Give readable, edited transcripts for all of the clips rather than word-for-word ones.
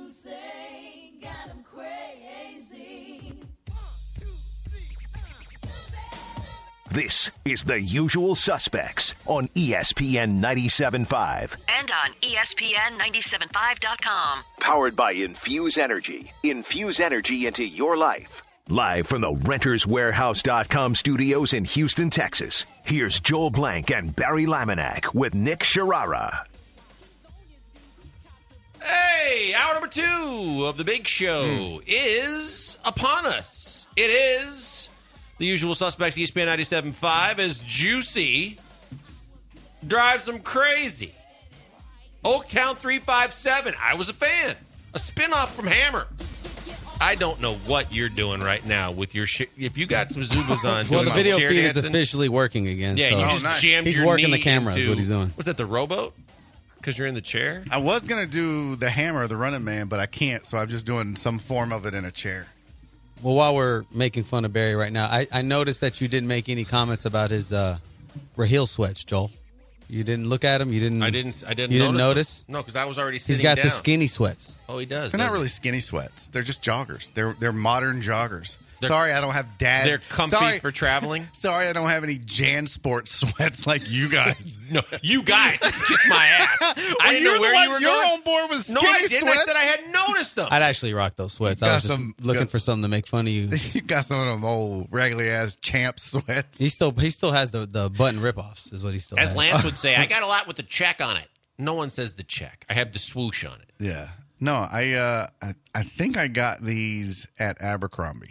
say got him crazy. This is The Usual Suspects on ESPN 97.5. And on ESPN975.com. Powered by Infuse Energy. Infuse energy into your life. Live from the RentersWarehouse.com studios in Houston, Texas. Here's Joel Blank and Barry Laminack with Nick Sharara. Hey, hour number 2 of the big show is upon us. It is The Usual Suspects, ESPN 97.5, as Juicy drives them crazy. Oaktown 357. I was a fan. A spinoff from Hammer. I don't know what you're doing right now with your if you got some Zubas on. Well, the video chair feed is dancing. Officially working again. Yeah, so. you just jammed He's your working knee the camera into, is what he's doing. Was that the rowboat? Because you're in the chair? I was going to do the Hammer, the Running Man, but I can't, so I'm just doing some form of it in a chair. Well, while we're making fun of Barry right now, I noticed that you didn't make any comments about his Raheel sweats, Joel. You didn't look at him. You didn't. I didn't. You didn't notice? No, because I was already sitting He's got down. the skinny sweats. Oh, he does. They're not doesn't really skinny sweats. They're just joggers. They're modern joggers. Sorry, I don't have dad. They're comfy Sorry. for traveling. Sorry, I don't have any JanSport sweats like you guys. No, you guys kiss my ass. I didn't know where you were You're going. on board with No, skinny I didn't. sweats. I said I hadn't noticed them. I'd actually rock those sweats. I was just looking for something to make fun of you. You got some of them old regular ass champ sweats. He still has the button ripoffs, is what he still As has. Lance would say, I got a lot with the check on it. No one says the check. I have the swoosh on it. Yeah. No, I think I got these at Abercrombie.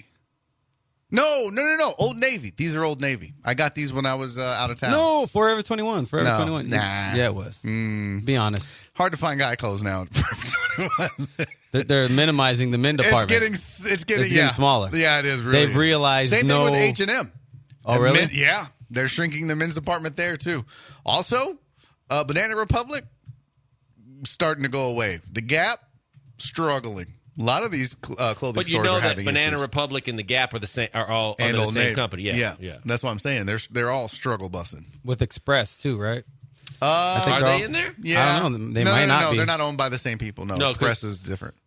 No. Old Navy. These are Old Navy. I got these when I was out of town. No, Forever 21. Forever No, 21. nah. Yeah, it was. Be honest. Hard to find guy clothes now. at Forever 21. They're minimizing the men department. It's getting smaller. Yeah, it is. Really. They've realized same thing with H&M. Oh, really? Yeah, they're shrinking the men's department there too. Also, Banana Republic starting to go away. The Gap struggling. A lot of these clothing But you stores know are that having Banana issues. Republic and the Gap are the same. Are all And under the Old same Navy. company. Yeah. That's what I'm saying. They're all struggle bussing. With Express, too, right? Are they're they all- in there? Yeah, I don't know. They no, might no, not be. They're not owned by the same people. No, No, Express 'cause- is different.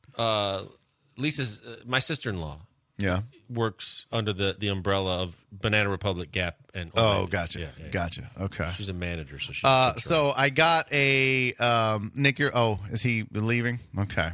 Lisa's my sister-in-law Yeah. works under the umbrella of Banana Republic, Gap, and Old Oh, Navy. gotcha. Yeah. Gotcha. Okay. She's a manager, so she's So I got a Nick. Is he leaving? Okay.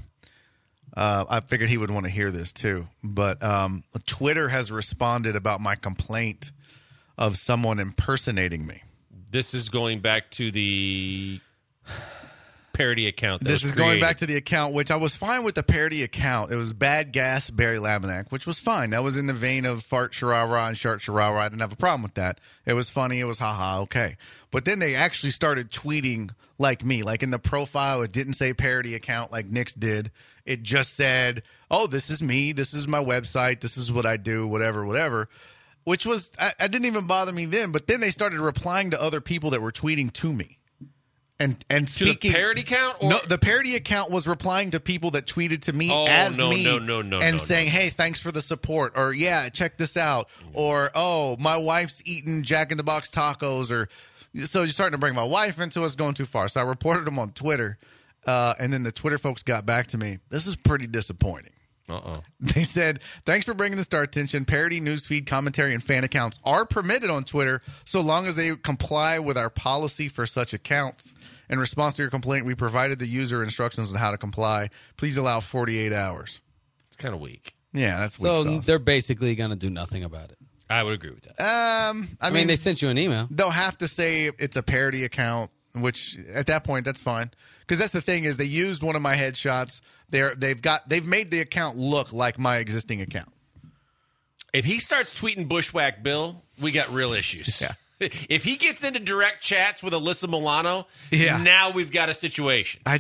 I figured he would want to hear this too, but Twitter has responded about my complaint of someone impersonating me. This is going back to the parody account. This is going back to the account, which I was fine with the parody account. It was Bad Gas Barry Laminack, which was fine. That was in the vein of Fart Sharara and Shart Sharara. I didn't have a problem with that. It was funny. It was haha, okay. But then they actually started tweeting like me. Like in the profile, it didn't say parody account like Nick's did. It just said, oh, this is me. This is my website. This is what I do, whatever. Which was, I didn't even bother me then. But then they started replying to other people that were tweeting to me. And to speaking, the parody account? Or? No, the parody account was replying to people that tweeted to me and saying, hey, thanks for the support. Or, yeah, check this out. Or, oh, my wife's eating Jack in the Box tacos. Or so you're starting to bring my wife into us going too far. So I reported them on Twitter. And then the Twitter folks got back to me. This is pretty disappointing. They said, thanks for bringing this to our attention. Parody, newsfeed, commentary, and fan accounts are permitted on Twitter so long as they comply with our policy for such accounts. In response to your complaint, we provided the user instructions on how to comply. Please allow 48 hours. It's kind of weak. Yeah, that's weak So sauce. they're basically going to do nothing about it. I would agree with that. I I mean, they sent you an email. They'll have to say it's a parody account, which at that point, that's fine. Because that's the thing is they used one of my headshots. They've made the account look like my existing account. If he starts tweeting Bushwhack Bill, we got real issues. Yeah. If he gets into direct chats with Alyssa Milano, Yeah. now we've got a situation. I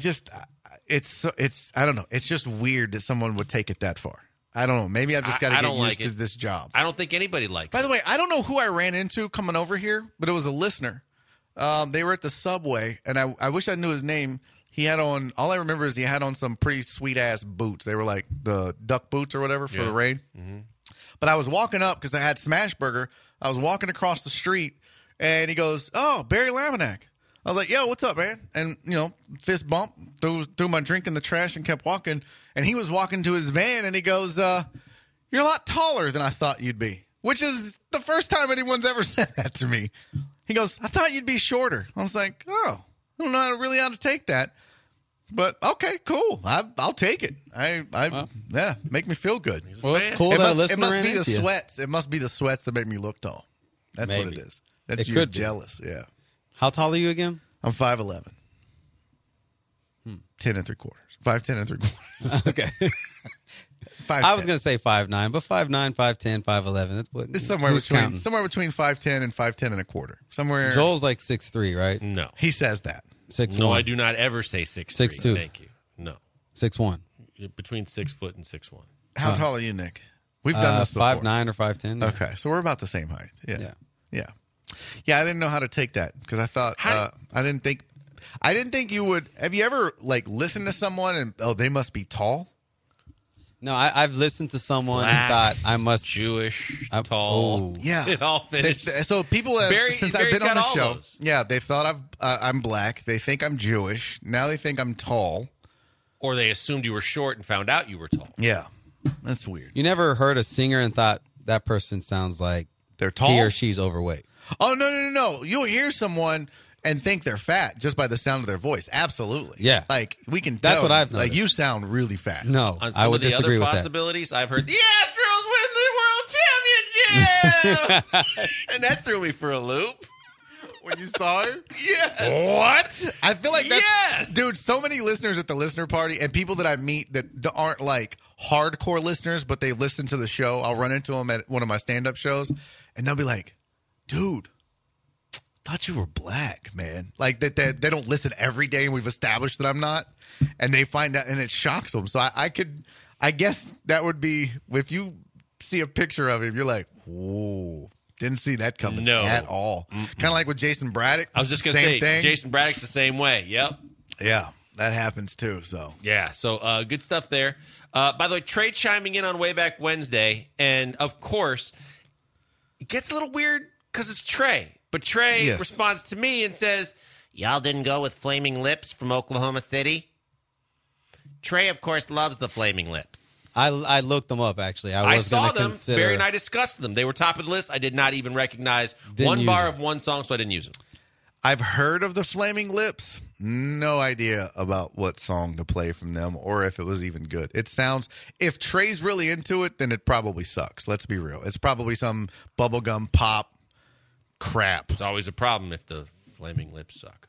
don't know. It's just weird that someone would take it that far. I don't know. Maybe I've just got to get used to this job. I don't think anybody likes By it. the way, I don't know who I ran into coming over here, but it was a listener. They were at the Subway, and I wish I knew his name. He had on, all I remember is he had on some pretty sweet-ass boots. They were like the duck boots or whatever for the rain. Mm-hmm. But I was walking up because I had Smashburger. I was walking across the street, and he goes, oh, Barry Laminack. I was like, yo, what's up, man? And, fist bump, threw my drink in the trash and kept walking. And he was walking to his van, and he goes, "You're a lot taller than I thought you'd be," which is the first time anyone's ever said that to me. He goes, "I thought you'd be shorter." I was like, "Oh, I don't know really how to take that." But okay, cool. I'll take it. Yeah, make me feel good. Well, it's cool that a listener ran into you. Sweats. It must be the sweats that make me look tall. That's Maybe. what it is. That's you you're jealous. Yeah. How tall are you again? I'm 5'11". 10 3/4. 5'10" 3/4. Okay. 5'10". I was going to say 5'9", but 5'9", 5'10", 5'11". That's what. It's somewhere between 5'10" and 5'10" and a quarter. Somewhere. Joel's like 6'3", right? No. He says that. 6'1". No, I do not ever say 6'3". 6'2". Thank you. No. 6'1". Between 6 foot and 6'1". How tall are you, Nick? We've done this before. 5'9" or 5'10". Okay, so we're about the same height. Yeah. I didn't know how to take that because I thought I didn't think you would. Have you ever like listened to someone and they must be tall? No, I've listened to someone Black, and thought I must Jewish, tall. Yeah, it all finished. So people have, since I've been on the show, they thought I'm black. They think I'm Jewish. Now they think I'm tall. Or they assumed you were short and found out you were tall. Yeah, that's weird. You never heard a singer and thought that person sounds like they're tall? He or she's overweight. Oh, no. You'll hear someone and think they're fat just by the sound of their voice. Absolutely. Yeah. Like, we can tell. That's what I've noticed. Like, you sound really fat. No, On some I would of the disagree other with possibilities, I've heard the Astros win the World Championship. And that threw me for a loop. When you saw her? Yes. What? I feel like that's... Yes. Dude, so many listeners at the listener party and people that I meet that aren't like hardcore listeners, but they listen to the show. I'll run into them at one of my stand-up shows, and they'll be like, "Dude, thought you were black, man." Like, that they don't listen every day, and we've established that I'm not. And they find out, and it shocks them. So I guess that would be, if you see a picture of him, you're like, whoa. Didn't see that coming at all. Kind of like with Jason Braddock. I was just going to say, thing. Jason Braddock's the same way. Yep. Yeah, that happens too. So yeah, so good stuff there. By the way, Trey chiming in on Way Back Wednesday, and of course, it gets a little weird because it's Trey. But Trey responds to me and says, "Y'all didn't go with Flaming Lips from Oklahoma City?" Trey, of course, loves the Flaming Lips. I looked them up, actually. I saw them. Barry and I discussed them. They were top of the list. I did not even recognize one bar of one song, so I didn't use them. I've heard of the Flaming Lips. No idea about what song to play from them or if it was even good. It sounds, if Trey's really into it, then it probably sucks. Let's be real. It's probably some bubblegum pop crap. It's always a problem if the Flaming Lips suck.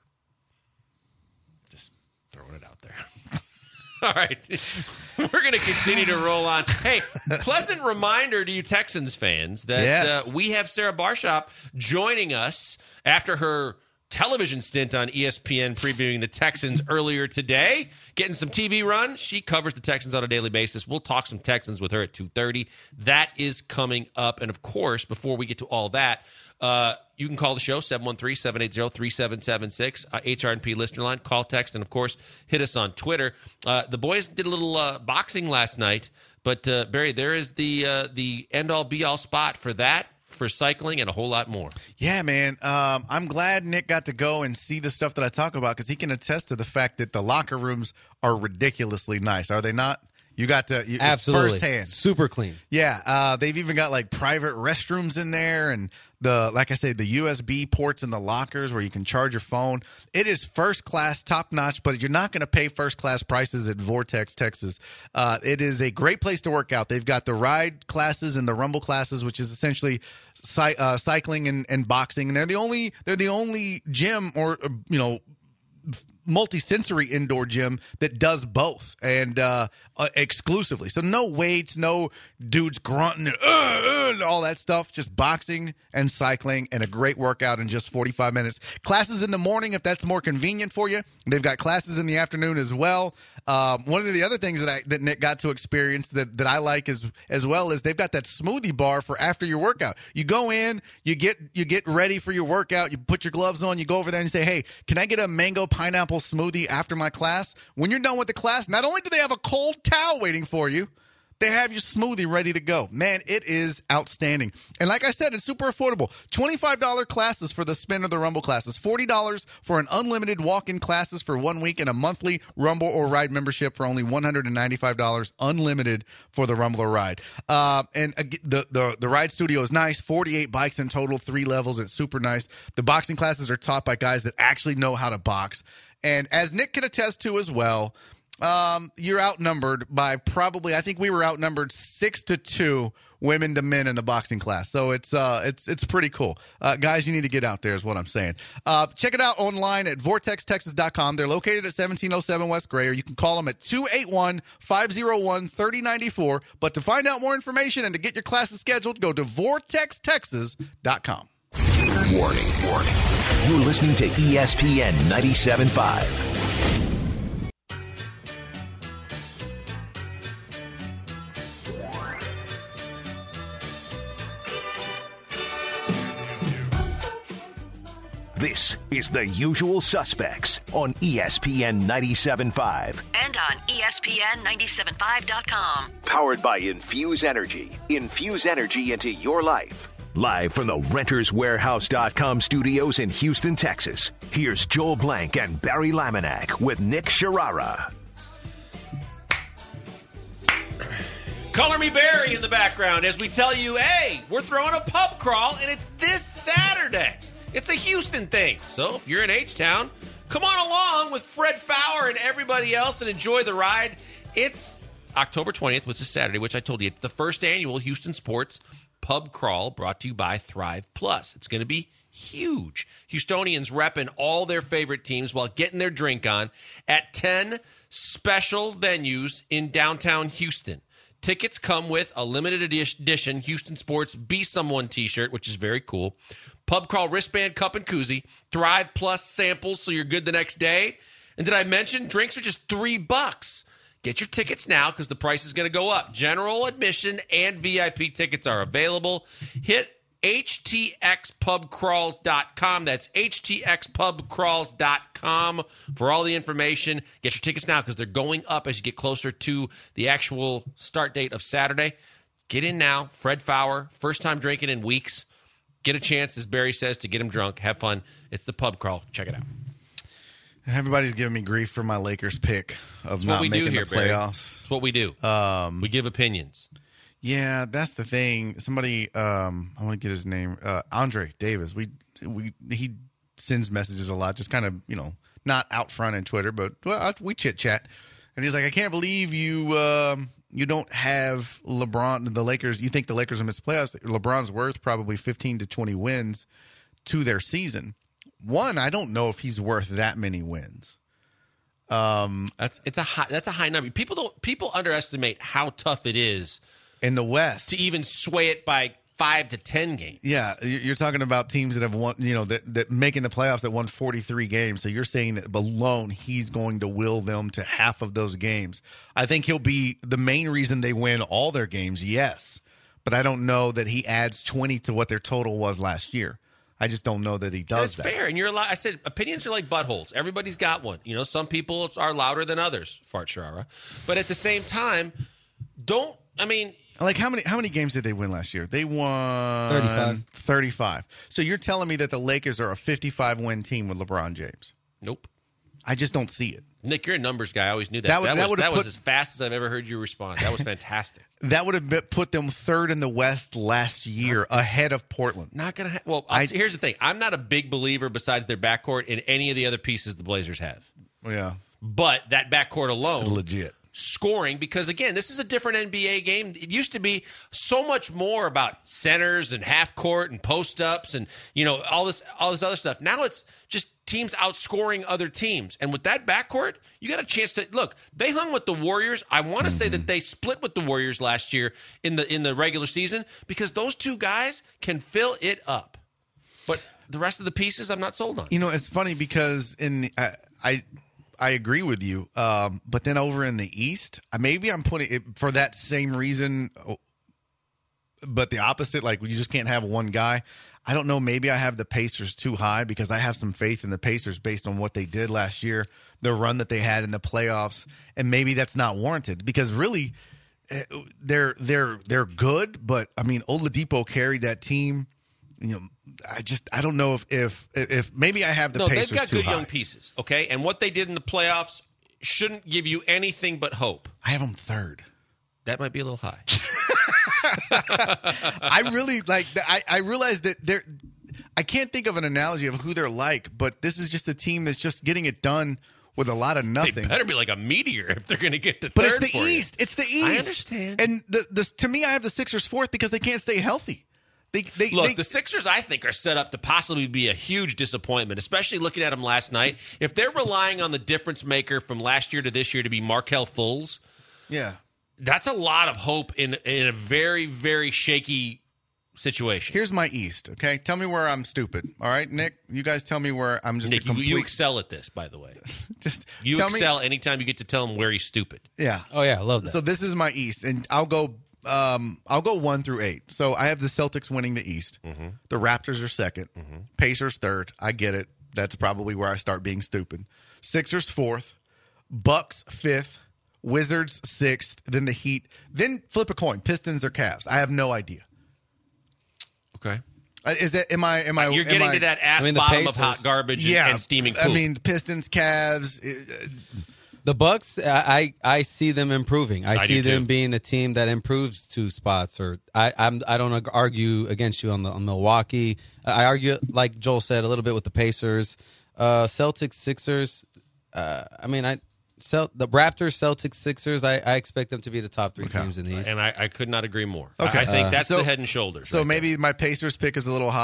Just throwing it out there. All right. We're going to continue to roll on. Hey, pleasant reminder to you Texans fans that we have Sarah Barshop joining us after her television stint on ESPN previewing the Texans earlier today, getting some TV run. She covers the Texans on a daily basis. We'll talk some Texans with her at 2:30. That is coming up. And, of course, before we get to all that, you can call the show, 713-780-3776, HR&P listener line. Call, text, and, of course, hit us on Twitter. The boys did a little boxing last night, but, Barry, there is the end-all, be-all spot for that, for cycling, and a whole lot more. Yeah, man. I'm glad Nick got to go and see the stuff that I talk about because he can attest to the fact that the locker rooms are ridiculously nice. Are they not? You got to absolutely firsthand, super clean. Yeah, they've even got like private restrooms in there, and like I said, the USB ports in the lockers where you can charge your phone. It is first class, top notch, but you're not going to pay first class prices at Vortex, Texas. It is a great place to work out. They've got the ride classes and the rumble classes, which is essentially cycling and boxing. And they're the only gym or multi-sensory indoor gym that does both and exclusively. So no weights, no dudes grunting and all that stuff. Just boxing and cycling and a great workout in just 45 minutes. Classes in the morning if that's more convenient for you. They've got classes in the afternoon as well. One of the other things that Nick got to experience that I like as well is they've got that smoothie bar for after your workout. You go in, you get ready for your workout, you put your gloves on, you go over there and you say, "Hey, can I get a mango pineapple smoothie after my class?" When you're done with the class, not only do they have a cold towel waiting for you, they have your smoothie ready to go. Man, it is outstanding. And like I said, it's super affordable. $25 classes for the Spin or the Rumble classes. $40 for an unlimited walk-in classes for 1 week and a monthly Rumble or Ride membership for only $195 unlimited for the Rumble or Ride. And the Ride Studio is nice. 48 bikes in total, 3 levels. It's super nice. The boxing classes are taught by guys that actually know how to box. And as Nick can attest to as well, you're outnumbered by probably, I think we were outnumbered 6-2 women to men in the boxing class. So it's pretty cool. Guys, you need to get out there is what I'm saying. Check it out online at vortextexas.com. They're located at 1707 West Gray, or you can call them at 281-501-3094. But to find out more information and to get your classes scheduled, go to vortextexas.com. Warning. You're listening to ESPN 97.5. This is The Usual Suspects on ESPN 97.5. And on ESPN975.com. Powered by Infuse Energy. Infuse energy into your life. Live from the RentersWarehouse.com studios in Houston, Texas. Here's Joel Blank and Barry Laminack with Nick Sharara. Color Me Barry in the background as we tell you, hey, we're throwing a pub crawl, and it's this Saturday. It's a Houston thing. So if you're in H-Town, come on along with Fred Fowler and everybody else and enjoy the ride. It's October 20th, which is Saturday, which I told you, it's the first annual Houston Sports Pub Crawl brought to you by Thrive Plus. It's going to be huge. Houstonians repping all their favorite teams while getting their drink on at 10 special venues in downtown Houston. Tickets come with a limited edition Houston Sports Be Someone t-shirt, which is very cool. Pub Crawl wristband, cup, and koozie. Thrive Plus samples so you're good the next day. And did I mention drinks are just $3? Get your tickets now because the price is going to go up. General admission and VIP tickets are available. Hit htxpubcrawls.com. That's htxpubcrawls.com for all the information. Get your tickets now because they're going up as you get closer to the actual start date of Saturday. Get in now. Fred Fowler, first time drinking in weeks. Get a chance, as Barry says, to get him drunk. Have fun. It's the Pub Crawl. Check it out. Everybody's giving me grief for my Lakers pick of not making the playoffs. It's what we do. We give opinions. Yeah, that's the thing. Somebody, I want to get his name, Andre Davis. He sends messages a lot, just kind of, not out front in Twitter, but we chit chat. And he's like, I can't believe you don't have LeBron. The Lakers. You think the Lakers will miss the playoffs? LeBron's worth probably 15 to 20 wins to their season. One, I don't know if he's worth that many wins. That's a high number. People underestimate how tough it is in the West to even sway it by 5 to 10 games. Yeah, you're talking about teams that have won, that making the playoffs that won 43 games. So you're saying that alone he's going to will them to half of those games. I think he'll be the main reason they win all their games. Yes, but I don't know that he adds 20 to what their total was last year. I just don't know that he does that. That's fair. And you're I said opinions are like buttholes. Everybody's got one. Some people are louder than others, Fart Sharara. But at the same time, like how many games did they win last year? They won 35. So you're telling me that the Lakers are a 55-win team with LeBron James? Nope. I just don't see it. Nick, you're a numbers guy. I always knew that. That was as fast as I've ever heard you respond. That was fantastic. That would have put them third in the West last year, ahead of Portland. Not going to here's the thing. I'm not a big believer, besides their backcourt, in any of the other pieces the Blazers have. Yeah. But that backcourt alone. Legit. Scoring, because again, this is a different NBA game. It used to be so much more about centers and half court and post ups and all this other stuff. Now it's just teams outscoring other teams, and with that backcourt, you got a chance to look. They hung with the Warriors. I want to say that they split with the Warriors last year in the regular season because those two guys can fill it up. But the rest of the pieces, I'm not sold on. It's funny because I agree with you, but then over in the East, maybe I'm putting it for that same reason, but the opposite, like you just can't have one guy. I don't know, maybe I have the Pacers too high because I have some faith in the Pacers based on what they did last year, the run that they had in the playoffs, and maybe that's not warranted because really they're good, but I mean, Oladipo carried that team. I don't know if maybe I have the Pacers they've got too good high. young pieces, okay? And what they did in the playoffs shouldn't give you anything but hope. I have them third. That might be a little high. I really like that. I realize that I can't think of an analogy of who they're like, but this is just a team that's just getting it done with a lot of nothing. They better be like a meteor if they're going to get to but third. It's the East. You. It's the East. I understand. And to me, I have the Sixers fourth because they can't stay healthy. The Sixers, I think, are set up to possibly be a huge disappointment, especially looking at them last night. If they're relying on the difference maker from last year to this year to be Markelle Fultz, that's a lot of hope in a very, very shaky situation. Here's my East, okay? Tell me where I'm stupid, all right, Nick? You guys tell me where I'm just Nick, a complete... you excel at this, by the way. You excel anytime you get to tell him where he's stupid. Yeah. Oh, yeah, I love that. So this is my East, and I'll go 1 through 8. So I have the Celtics winning the East. Mm-hmm. The Raptors are second. Mm-hmm. Pacers third. I get it. That's probably where I start being stupid. Sixers fourth. Bucks fifth. Wizards sixth. Then the Heat. Then flip a coin. Pistons or Cavs. I have no idea. Okay. Is that am I You're getting to that bottom Pacers, of hot garbage and steaming pool. I mean, Pistons, Cavs. The Bucks, I see them improving. I see them being a team that improves 2 spots. Or I don't argue against you on Milwaukee. I argue, like Joel said, a little bit with the Pacers, Celtics, Sixers. The Raptors, Celtics, Sixers. I expect them to be the top 3 teams in these. And I could not agree more. Okay. I think that's the head and shoulders. So maybe my Pacers pick is a be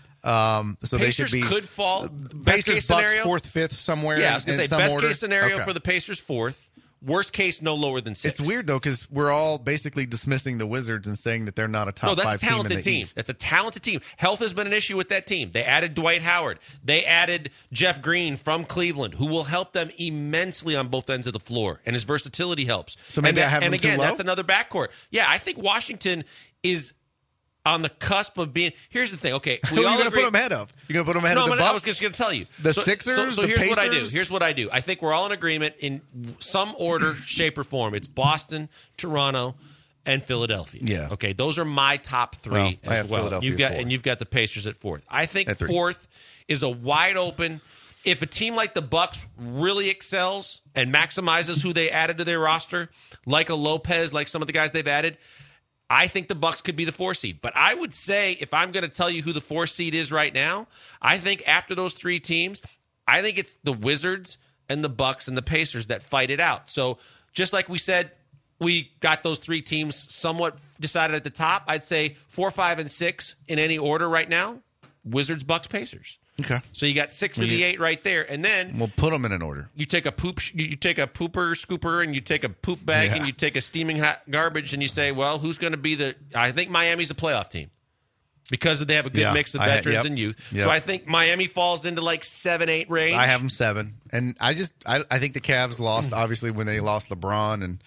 so Pacers they should be could fall. Pacers, Bucks, 4th, 5th, somewhere. Yeah, I was going to say best order. Case scenario for the Pacers 4th. Worst case, no lower than 6th. It's weird though because we're all basically dismissing the Wizards and saying that they're not a top 5 team. No, that's a talented team. East. That's a talented team. Health has been an issue with that team. They added Dwight Howard. They added Jeff Green from Cleveland, who will help them immensely on both ends of the floor, and his versatility helps. So maybe I have them too low? That's another backcourt. Yeah, I think Washington is on the cusp of being. Here's the thing. Okay, who are you going to put them ahead of? You're going to put them ahead of the Bucks? I was just going to tell you. The Sixers, so the here's Pacers? what I do. Here's what I do. I think we're all in agreement in some order, shape, or form. It's Boston, Toronto, and Philadelphia. Yeah. Okay, those are my top 3 I as have well. Philadelphia You've got the Pacers at 4th. I think at 3. 4th is a wide open. If a team like the Bucks really excels and maximizes who they added to their roster, like a Lopez, like some of the guys they've added, I think the Bucks could be the 4 seed. But I would say, if I'm going to tell you who the 4 seed is right now, I think after those 3 teams, I think it's the Wizards and the Bucks and the Pacers that fight it out. So just like we said, we got those 3 teams somewhat decided at the top. I'd say 4, 5, and 6 in any order right now. Wizards, Bucks, Pacers. Okay. So you got 6 of the 8 right there, and then we'll put them in an order. You take a pooper scooper, and you take a poop bag, and you take a steaming hot garbage, and you say, well, who's going to be the? I think Miami's a playoff team because they have a good mix of veterans and youth. Yep. So I think Miami falls into like 7, 8 range. I have them 7, and I think the Cavs lost obviously when they lost LeBron, and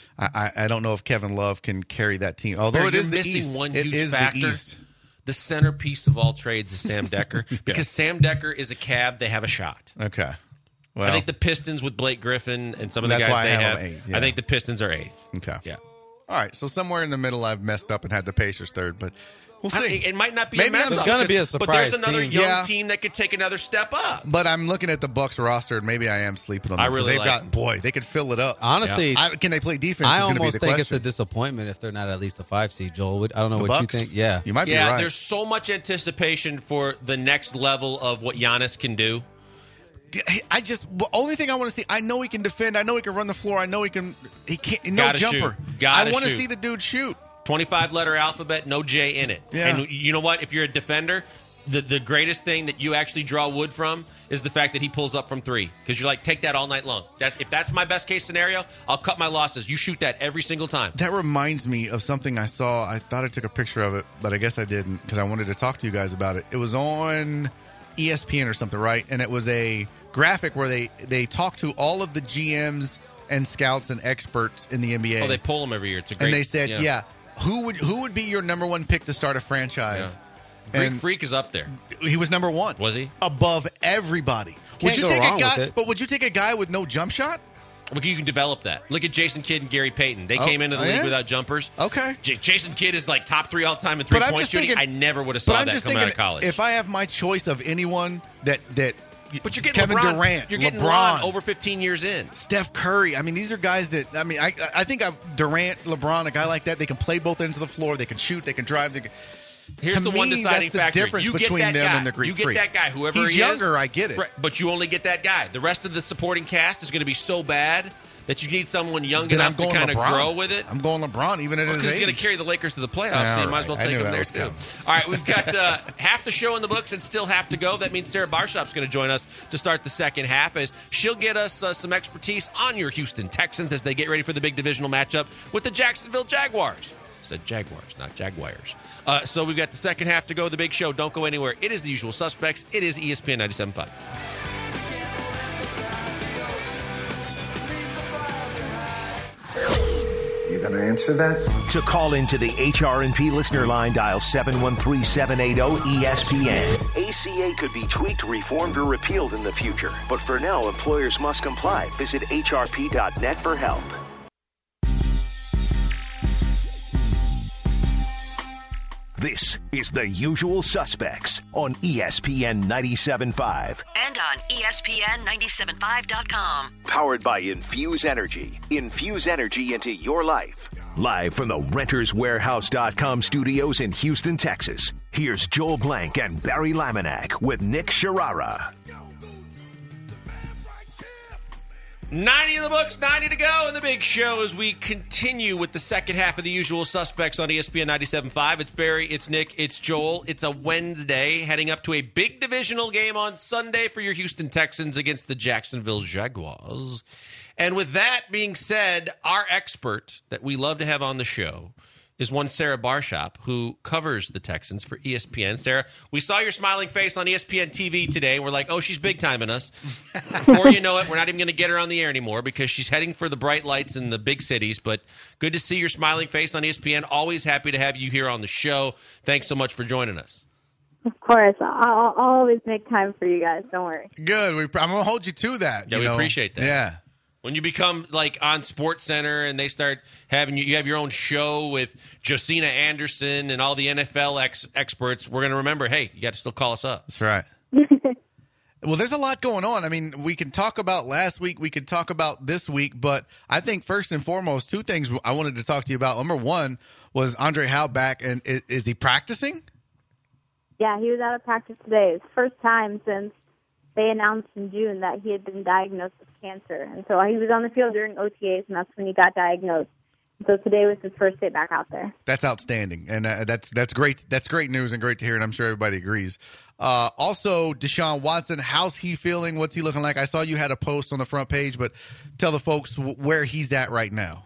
I don't know if Kevin Love can carry that team. Although it is missing the East. one it huge is factor. The East. The centerpiece of all trades is Sam Decker. Because Sam Decker is a Cab, they have a shot. Okay. Well, I think the Pistons with Blake Griffin and some of the guys they have, 8, I think the Pistons are 8th. Okay. Yeah. All right. So somewhere in the middle, I've messed up and had the Pacers 3rd, but we'll see. It might not be Maybe a mess it's up. going to be a surprise. But there's another team. young team that could take another step up. But I'm looking at the Bucks roster, and maybe I am sleeping on them. I really they've got they could fill it up. Honestly, can they play defense? I is almost be the think question. it's a disappointment if they're not at least a 5 seed. Joel, I don't know what Bucks? you think. Yeah, you might be right. There's so much anticipation for the next level of what Giannis can do. The only thing I want to see, I know he can defend. I know he can run the floor. I know he can't. No Gotta jumper. I want to see the dude shoot. 25-letter alphabet, no J in it. Yeah. And you know what? If you're a defender, the greatest thing that you actually draw wood from is the fact that he pulls up from 3. Because you're like, take that all night long. If that's my best case scenario, I'll cut my losses. You shoot that every single time. That reminds me of something I saw. I thought I took a picture of it, but I guess I didn't because I wanted to talk to you guys about it. It was on ESPN or something, right? And it was a graphic where they talked to all of the GMs and scouts and experts in the NBA. Oh, they pull them every year. It's a great. And they said, who would be your number 1 pick to start a franchise? Yeah. And Freak is up there. He was number 1. Was he? Above everybody. Can't would you go take wrong a guy? with it. But would you take a guy with no jump shot? Look, you can develop that. Look at Jason Kidd and Gary Payton. They came into the league without jumpers. Okay. Jason Kidd is like top 3 all time in 3-point shooting. I never would have saw that coming out of college. If I have my choice of anyone that but you're getting Kevin LeBron, Durant, you're getting LeBron, over 15 years in. Steph Curry. I mean, these are guys that I think Durant, LeBron, a guy like that. They can play both ends of the floor. They can shoot. They can drive. Here's the one deciding factor. Difference you between get that them guy. and the Greek You get Freak. that guy, whoever He's he younger, is. I get it. Right, but you only get that guy. The rest of the supporting cast is going to be so bad that you need someone young enough to kind of grow with it. I'm going LeBron, even at his age. Because he's going to carry the Lakers to the playoffs, so you might as well take him there, too. All right, we've got half the show in the books and still half to go. That means Sarah Barshop's going to join us to start the second half, as she'll get us some expertise on your Houston Texans as they get ready for the big divisional matchup with the Jacksonville Jaguars. I said Jaguars, not Jaguars. So we've got the second half to go, the big show. Don't go anywhere. It is the usual suspects. It is ESPN 97.5. You gonna answer that? To call into the HRNP listener line, dial 713-780-ESPN. ACA could be tweaked, reformed, or repealed in the future. But for now, employers must comply. Visit hrp.net for help. This is The Usual Suspects on ESPN 97.5. And on ESPN975.com. Powered by Infuse Energy. Infuse energy into your life. Live from the RentersWarehouse.com studios in Houston, Texas. Here's Joel Blank and Barry Laminack with Nick Sharara. 90 in the books, 90 to go in the big show as we continue with the second half of the Usual Suspects on ESPN 97.5. It's Barry, it's Nick, it's Joel. It's a Wednesday heading up to a big divisional game on Sunday for your Houston Texans against the Jacksonville Jaguars. And with that being said, our expert that we love to have on the show is one Sarah Barshop, who covers the Texans for ESPN. Sarah, we saw your smiling face on ESPN TV today, and we're like, oh, she's big-timing us. Before you know it, we're not even going to get her on the air anymore because she's heading for the bright lights in the big cities. But good to see your smiling face on ESPN. Always happy to have you here on the show. Thanks so much for joining us. Of course. I'll always make time for you guys. Don't worry. Good. I'm going to hold you to that. Yeah, we appreciate that. Yeah. When you become like on SportsCenter and they start having you have your own show with Josina Anderson and all the NFL experts, we're going to remember, hey, you got to still call us up. That's right. Well, there's a lot going on. I mean, we can talk about last week. We could talk about this week. But I think first and foremost, two things I wanted to talk to you about. Number one was Andre Howe back, and is he practicing? Yeah, he was out of practice today. It's the first time since they announced in June that he had been diagnosed with cancer. And so he was on the field during OTAs, and that's when he got diagnosed. So today was his first day back out there. That's outstanding, and that's great. That's great news and great to hear, and I'm sure everybody agrees. Also, Deshaun Watson, how's he feeling? What's he looking like? I saw you had a post on the front page, but tell the folks where he's at right now.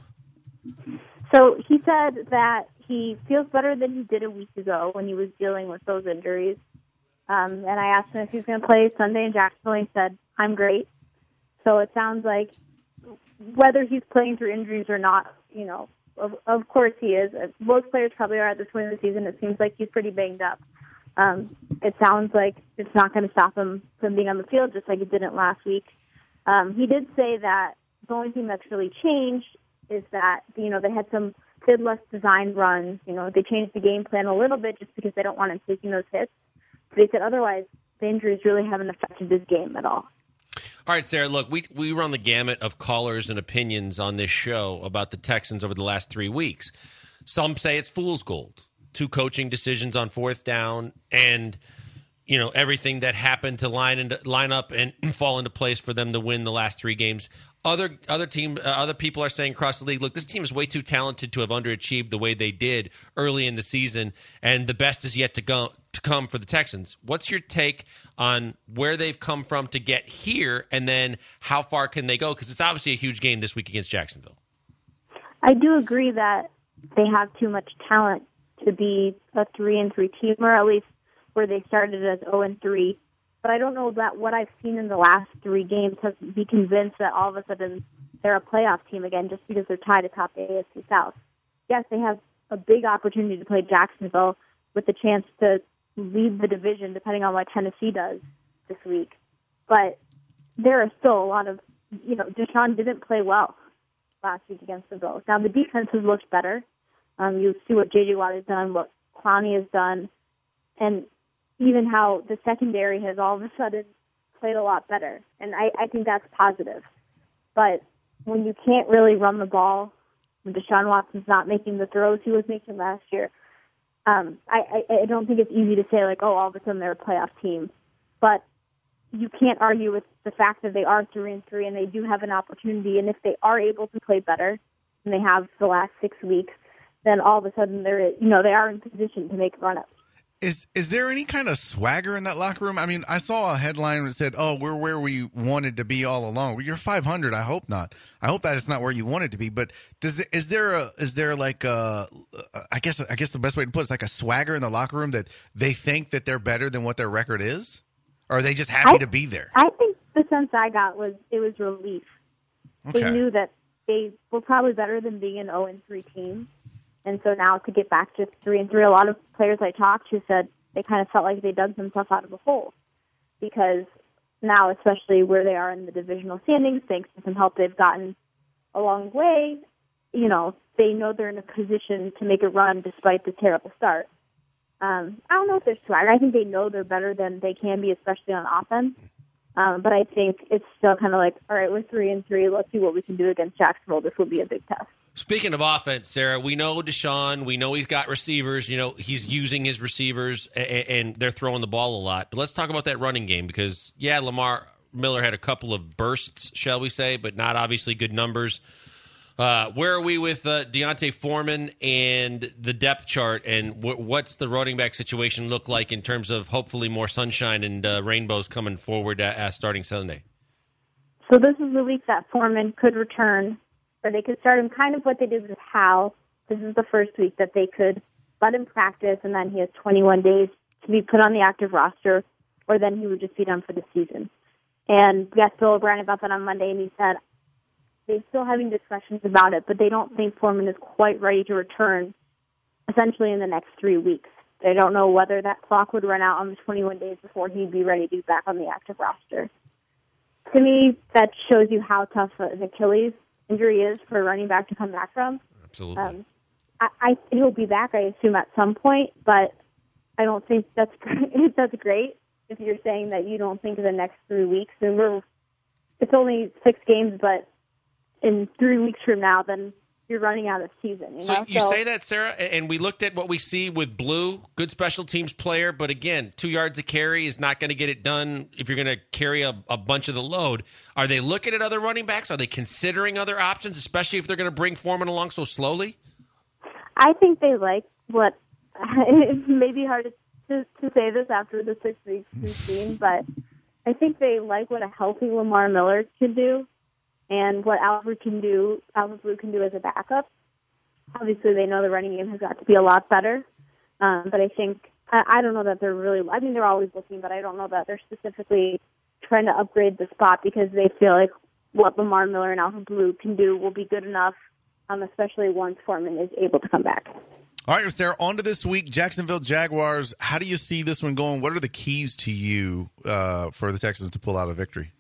So he said that he feels better than he did a week ago when he was dealing with those injuries. And I asked him if he was going to play Sunday in Jacksonville. He said, I'm great. So it sounds like whether he's playing through injuries or not, you know, of course he is. Most players probably are at this point of the season. It seems like he's pretty banged up. It sounds like it's not going to stop him from being on the field, just like it didn't last week. He did say that the only thing that's really changed is that, you know, they had less designed runs. You know, they changed the game plan a little bit just because they don't want him taking those hits. But he said otherwise, the injuries really haven't affected his game at all. All right, Sarah, look, we run the gamut of callers and opinions on this show about the Texans over the last 3 weeks. Some say it's fool's gold. 2 coaching decisions on fourth down and, you know, everything that happened to line up and fall into place for them to win the last 3 games. Other people are saying across the league, look, this team is way too talented to have underachieved the way they did early in the season, and the best is yet to come for the Texans. What's your take on where they've come from to get here, and then how far can they go? Because it's obviously a huge game this week against Jacksonville. I do agree that they have too much talent to be a 3-3 team, or at least where they started as 0-3. But I don't know that what I've seen in the last 3 games has me convinced that all of a sudden they're a playoff team again just because they're tied atop the AFC South. Yes, they have a big opportunity to play Jacksonville with the chance to lead the division depending on what Tennessee does this week. But there are still a lot of Deshaun didn't play well last week against the Bills. Now, the defense has looked better. You see what J.J. Watt has done, what Clowney has done, and even how the secondary has all of a sudden played a lot better. And I think that's positive. But when you can't really run the ball, when Deshaun Watson's not making the throws he was making last year, I don't think it's easy to say, like, all of a sudden they're a playoff team. But you can't argue with the fact that they are 3-3 and they do have an opportunity. And if they are able to play better than they have the last 6 weeks, then all of a sudden they are in position to make a run-up. Is there any kind of swagger in that locker room? I mean, I saw a headline that said, "Oh, we're where we wanted to be all along." Well, you're 500. I hope not. I hope that it's not where you wanted to be. But is there like I guess the best way to put it is like a swagger in the locker room that they think that they're better than what their record is, or are they just happy to be there? I think the sense I got was it was relief. Okay. They knew that they were probably better than being an 0-3 team. And so now to get back to 3-3, a lot of players I talked to said they kind of felt like they dug themselves out of a hole because now, especially where they are in the divisional standings, thanks to some help they've gotten along the way, they know they're in a position to make a run despite the terrible start. I don't know if there's swagger. I think they know they're better than they can be, especially on offense. But I think it's still kind of like, all right, we're 3-3. Let's see what we can do against Jacksonville. This will be a big test. Speaking of offense, Sarah, we know Deshaun. We know he's got receivers. He's using his receivers, and they're throwing the ball a lot. But let's talk about that running game because, Lamar Miller had a couple of bursts, shall we say, but not obviously good numbers. Where are we with D'Onta Foreman and the depth chart, and what's the running back situation look like in terms of hopefully more sunshine and rainbows coming forward starting Sunday? So this is the week that Foreman could return, or they could start him kind of what they did with Hal. This is the first week that they could let him practice, and then he has 21 days to be put on the active roster, or then he would just be done for the season. And we asked Bill O'Brien about that on Monday, and he said they're still having discussions about it, but they don't think Foreman is quite ready to return essentially in the next 3 weeks. They don't know whether that clock would run out on the 21 days before he'd be ready to be back on the active roster. To me, that shows you how tough an Achilles injury is for a running back to come back from. Absolutely. He'll be back, I assume, at some point, but I don't think that's great if you're saying that you don't think of the next 3 weeks. And it's only 6 games, but in 3 weeks from now, then you're running out of season. So you say that, Sarah, and we looked at what we see with Blue, good special teams player, but again, 2 yards a carry is not going to get it done if you're going to carry a bunch of the load. Are they looking at other running backs? Are they considering other options, especially if they're going to bring Foreman along so slowly? I think they like what it may be hard to say this after the 6 weeks we've seen, but I think they like what a healthy Lamar Miller can do and what Albert Blue can do as a backup. Obviously, they know the running game has got to be a lot better, but I think I don't know that they're really. I mean, they're always looking, but I don't know that they're specifically trying to upgrade the spot because they feel like what Lamar Miller and Albert Blue can do will be good enough, especially once Foreman is able to come back. All right, Sarah, on to this week, Jacksonville Jaguars. How do you see this one going? What are the keys to you for the Texans to pull out a victory?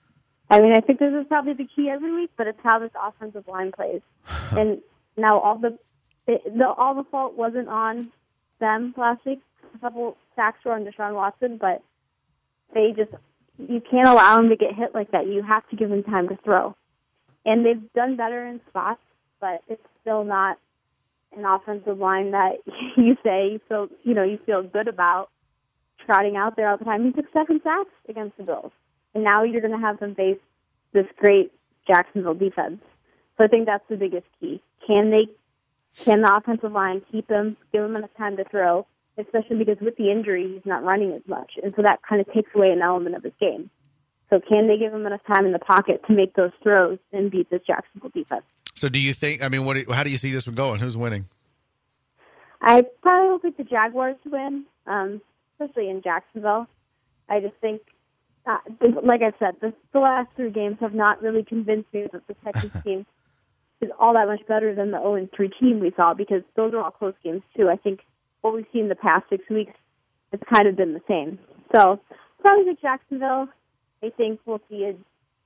I mean, I think this is probably the key every week, but it's how this offensive line plays. And now all the fault wasn't on them last week. A couple sacks were on Deshaun Watson, but you can't allow them to get hit like that. You have to give them time to throw. And they've done better in spots, but it's still not an offensive line that you feel good about trotting out there all the time. He took 7 sacks against the Bills. And now you're going to have them face this great Jacksonville defense. So I think that's the biggest key. Can the offensive line keep him, give him enough time to throw, especially because with the injury, he's not running as much. And so that kind of takes away an element of his game. So can they give him enough time in the pocket to make those throws and beat this Jacksonville defense? So do you think, how do you see this one going? Who's winning? I probably will pick the Jaguars to win, especially in Jacksonville. I just think, like I said, the last 3 games have not really convinced me that the Texans team is all that much better than the 0-3 team we saw, because those are all close games too. I think what we've seen the past 6 weeks, it's kind of been the same. So probably pick Jacksonville. I think we'll see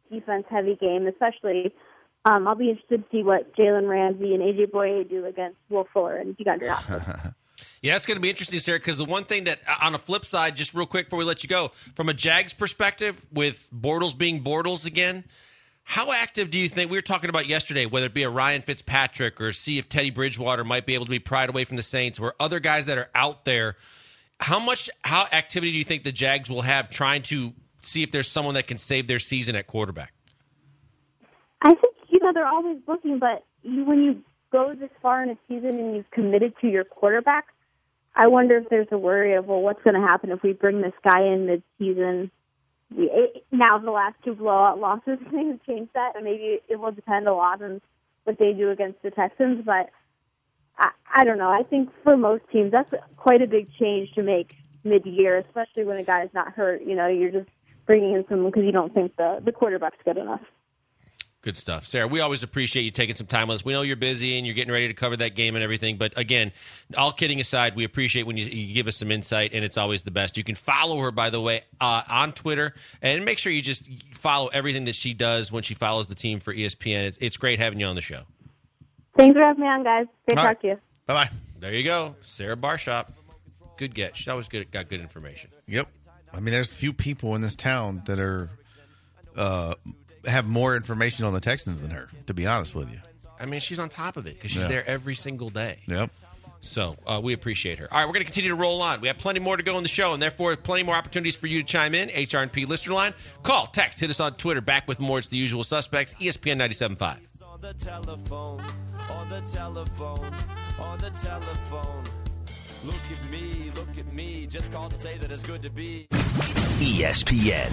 defense-heavy game, especially. I'll be interested to see what Jalen Ramsey and A.J. Boye do against Will Fuller and DeAndre. Yeah, it's going to be interesting, Sarah, because the one thing that, on the flip side, just real quick before we let you go, from a Jags perspective, with Bortles being Bortles again, how active do you think, we were talking about yesterday, whether it be a Ryan Fitzpatrick or see if Teddy Bridgewater might be able to be pried away from the Saints, or other guys that are out there, how activity do you think the Jags will have trying to see if there's someone that can save their season at quarterback? I think, they're always looking, but when you go this far in a season and you've committed to your quarterback, I wonder if there's a worry of, well, what's going to happen if we bring this guy in mid-season? Now the last 2 blowout losses may change that, and maybe it will depend a lot on what they do against the Texans, but I don't know. I think for most teams, that's quite a big change to make mid-year, especially when a guy's not hurt. You're just bringing in someone because you don't think the quarterback's good enough. Good stuff. Sarah, we always appreciate you taking some time with us. We know you're busy and you're getting ready to cover that game and everything. But again, all kidding aside, we appreciate when you give us some insight, and it's always the best. You can follow her, by the way, on Twitter. And make sure you just follow everything that she does when she follows the team for ESPN. It's great having you on the show. Thanks for having me on, guys. Great to talk to you. Bye-bye. There you go. Sarah Barshop. Good get. She's always got good information. Yep. I mean, there's few people in this town that are have more information on the Texans than her, to be honest with you. I mean, she's on top of it because she's there every single day. Yep. So we appreciate her. All right, we're going to continue to roll on. We have plenty more to go in the show, and therefore plenty more opportunities for you to chime in. HRP listener line. Call, text, hit us on Twitter. Back with more. It's the usual suspects. ESPN 97.5. On the telephone, on the telephone, on the telephone. Look at me, just called to say that it's good to be. ESPN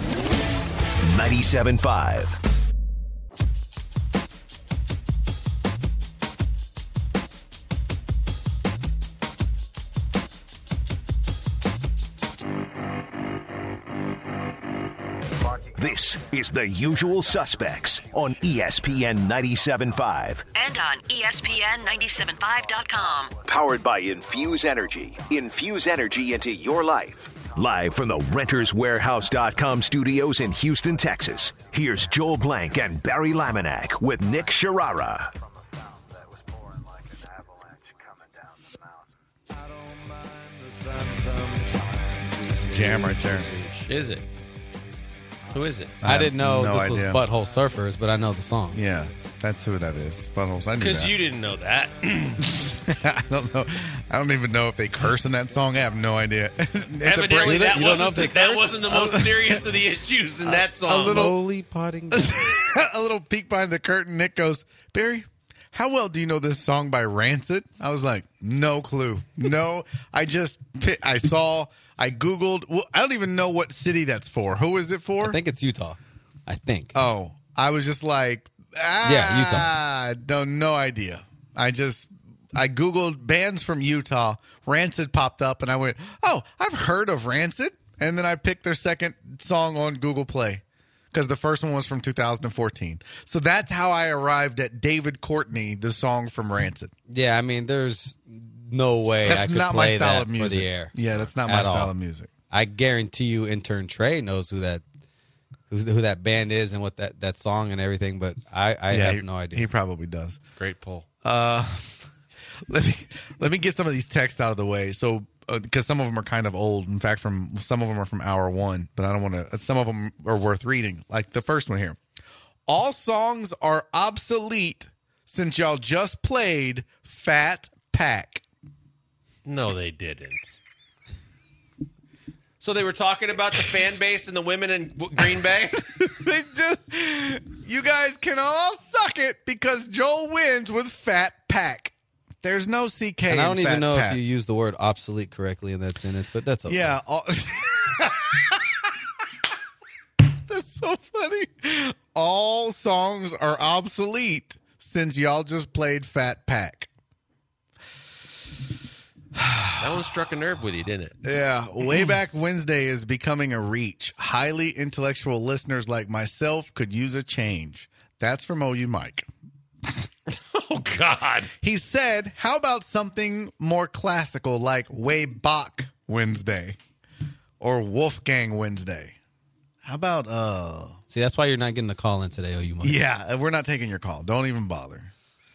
97.5. This is The Usual Suspects on ESPN 97.5. And on ESPN975.com. Powered by Infuse Energy. Infuse energy into your life. Live from the RentersWarehouse.com studios in Houston, Texas. Here's Joel Blank and Barry Laminack with Nick Sharara. It's a jam right there. Is it? Who is it? I didn't know this was Butthole Surfers, but I know the song. Yeah, that's who that is. Buttholes. I knew that. Because you didn't know that. I don't know. I don't even know if they curse in that song. I have no idea. Evidently, that wasn't the most serious of the issues in that song. A little slowly potting. A little peek behind the curtain. Nick goes, Barry, how well do you know this song by Rancid? I was like, no clue. No, I Googled. Well, I don't even know what city that's for. Who is it for? I think it's Utah. I think. Oh, I was just like, Utah. No idea. I Googled bands from Utah. Rancid popped up, and I went, oh, I've heard of Rancid. And then I picked their second song on Google Play because the first one was from 2014. So that's how I arrived at David Courtney, the song from Rancid. Yeah, I mean, there's no way that's I could not play my style that of music. for the air. Yeah, that's not my style of music. I guarantee you, intern Trey knows who that band is and what that song and everything, but I have no idea. He probably does. Great poll. Let me get some of these texts out of the way. So because some of them are kind of old. In fact, some of them are from hour one, but I don't want to. Some of them are worth reading. Like the first one here. All songs are obsolete since y'all just played Fat Pack. No, they didn't. So they were talking about the fan base and the women in Green Bay? You guys can all suck it because Joel wins with Fat Pack. There's no CK and I don't in even know Pack. if you used the word obsolete correctly in that sentence, but that's okay. Yeah. That's so funny. All songs are obsolete since y'all just played Fat Pack. That one struck a nerve with you, didn't it? Yeah. Way Back Wednesday is becoming a reach. Highly intellectual listeners like myself could use a change. That's from OU Mike. Oh, God. He said, how about something more classical like Way Back Wednesday or Wolfgang Wednesday? How about See, that's why you're not getting a call in today, OU Money. Yeah, we're not taking your call. Don't even bother.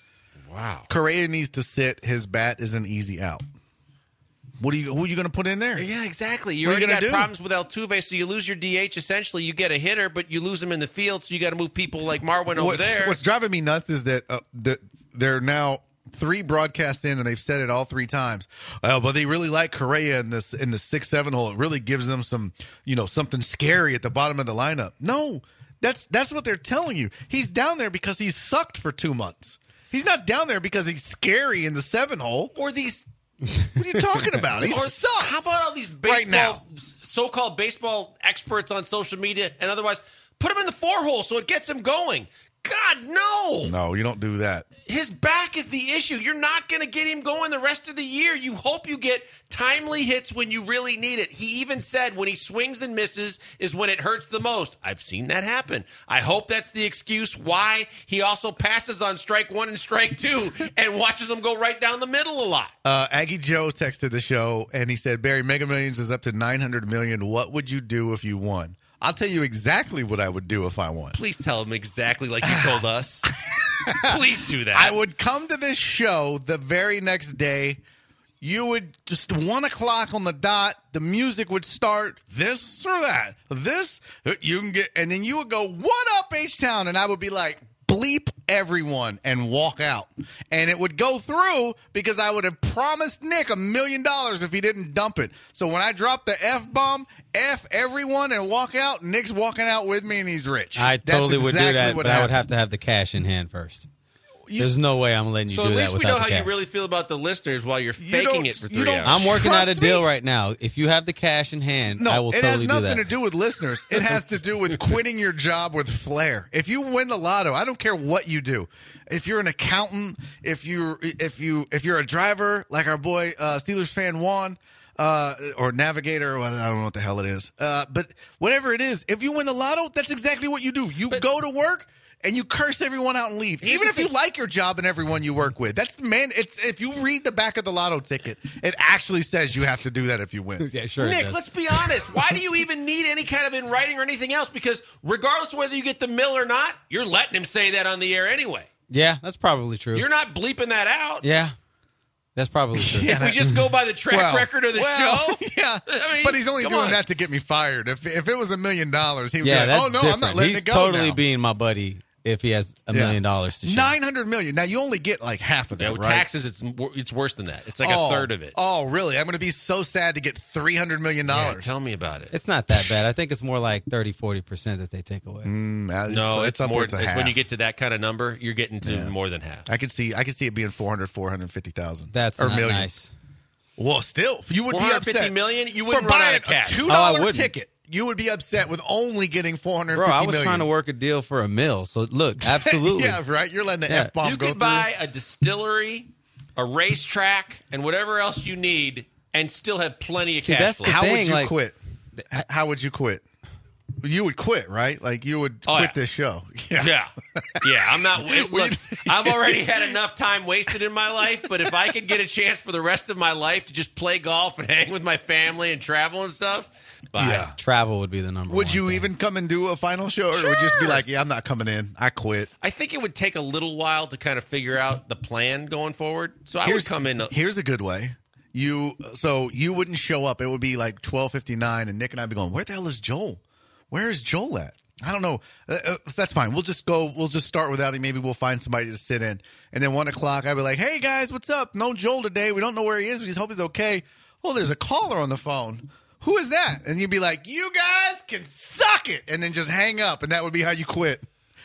Wow. Correa needs to sit. His bat is an easy out. Who are you going to put in there? Yeah, exactly. You already got problems with Altuve, so you lose your DH. Essentially, you get a hitter, but you lose him in the field, so you got to move people like Marwin over there. What's driving me nuts is that they're now 3 broadcasts in, and they've said it all 3 times. But they really like Correa in the 6-7 hole. It really gives them some, something scary at the bottom of the lineup. No, that's what they're telling you. He's down there because he's sucked for 2 months. He's not down there because he's scary in the 7 hole. Or these. What are you talking about? He sucks. How about all these so-called baseball experts on social media and otherwise? Put him in the 4 hole so it gets him going. God, no. No, you don't do that. His back is the issue. You're not going to get him going the rest of the year. You hope you get timely hits when you really need it. He even said when he swings and misses is when it hurts the most. I've seen that happen. I hope that's the excuse why he also passes on strike 1 and strike 2 and watches them go right down the middle a lot. Aggie Joe texted the show, and he said, Barry, Mega Millions is up to $900 million. What would you do if you won? I'll tell you exactly what I would do if I won. Please tell him exactly like you told us. Please do that. I would come to this show the very next day. You would just 1 o'clock on the dot. The music would start. This or that. This you can get, and then you would go, "What up, H-Town?" And I would be like, bleep everyone and walk out. And it would go through because I would have promised Nick $1 million if he didn't dump it. So when I drop the F-bomb, F everyone and walk out, Nick's walking out with me and he's rich. I totally would do that, but I would have to have the cash in hand first. There's no way I'm letting you do that. So at least we know how you really feel about the listeners while you're faking it for 3 hours. I'm working out a deal right now. If you have the cash in hand, I will totally do that. It has nothing to do with listeners. It has to do with quitting your job with flair. If you win the lotto, I don't care what you do. If you're an accountant, if you're a driver like our boy Steelers fan Juan, or navigator, I don't know what the hell it is. But whatever it is, if you win the lotto, that's exactly what you do. You go to work and you curse everyone out and leave. Even if you like your job and everyone you work with. That's the man. It's if you read the back of the lotto ticket, it actually says you have to do that if you win. Yeah, sure. Nick, let's be honest. Why do you even need any kind of in writing or anything else? Because regardless of whether you get the mill or not, you're letting him say that on the air anyway. Yeah, that's probably true. You're not bleeping that out. Yeah. That's probably true. If we just go by the track record of the show. Yeah. I mean, but he's only doing that to get me fired. If it was $1 million, he would be like, oh, no, different. I'm not letting it go totally now. being my buddy if he has $1 million to share. $900 million. Now, you only get like half of that, with right? taxes, it's worse than that. It's like a third of it. Oh, really? I'm going to be so sad to get $300 million. Yeah, tell me about it. It's not that bad. I think it's more like 30-40% that they take away. No, it's upwards of half. When you get to that kind of number, you're getting to more than half. I could see it being 450,000. That's not million. Nice. Well, still, you would be upset. $450 million, you wouldn't for run buying out of cash. a $2 ticket. You would be upset with only getting $450 million. Bro, I was trying to work a deal for $1 million. So look, absolutely. Yeah, right. You're letting the F-bomb go through. You could buy a distillery, a racetrack, and whatever else you need, and still have plenty of cash. That's the How thing, would you quit? How would you quit? You would quit, right? Like you would quit this show. Yeah. I'm not. Look, I've already had enough time wasted in my life, but if I could get a chance for the rest of my life to just play golf and hang with my family and travel and stuff, travel would be the number one. Would you even come and do a final show, or would you just be like, I'm not coming in. I quit. I think it would take a little while to kind of figure out the plan going forward. So I would come in. Here's a good way. You wouldn't show up. It would be like 12:59, and Nick and I'd be going, where the hell is Joel? Where is Joel at? I don't know. That's fine. We'll just go. We'll just start without him. Maybe we'll find somebody to sit in. And then 1 o'clock, I'd be like, hey, guys, what's up? No Joel today. We don't know where he is. We just hope he's okay. Oh, there's a caller on the phone. Who is that? And you'd be like, you guys can suck it. And then just hang up. And that would be how you quit.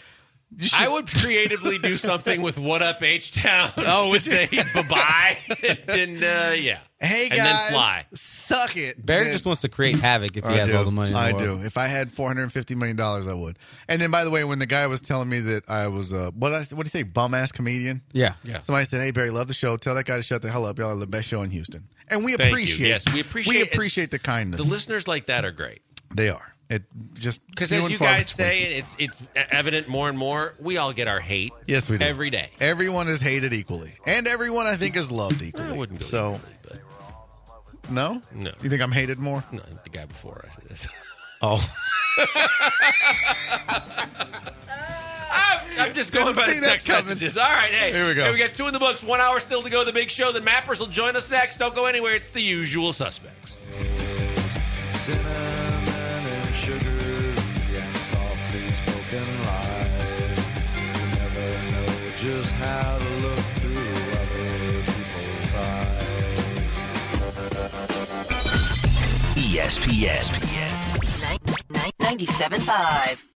I would creatively do something with What Up H-Town to say bye-bye. And yeah. Hey, guys, and then fly. Suck it. Barry just wants to create havoc if he has all the money in the world. I do. If I had $450 million, I would. And then, by the way, when the guy was telling me that I was what did he say, bum-ass comedian? Yeah. Somebody said, hey, Barry, love the show. Tell that guy to shut the hell up. Y'all are the best show in Houston. And we Thank appreciate you. Yes, we appreciate the kindness. The listeners like that are great. They are. It just because as you guys say, it's evident more and more. We all get our hate. Yes, we do every day. Everyone is hated equally, and everyone I think is loved equally. I wouldn't go so. Equally, but... No. You think I'm hated more? No, I think the guy before us is. Oh. I'm just going by the text messages. All right, hey. Here we go. Hey, we got 2 in the books. 1 hour still to go. The big show. The Mappers will join us next. Don't go anywhere. It's the usual suspects. Cinnamon and sugar and softly spoken lies. You never know just how to look through other people's eyes. ESPN. 97.5.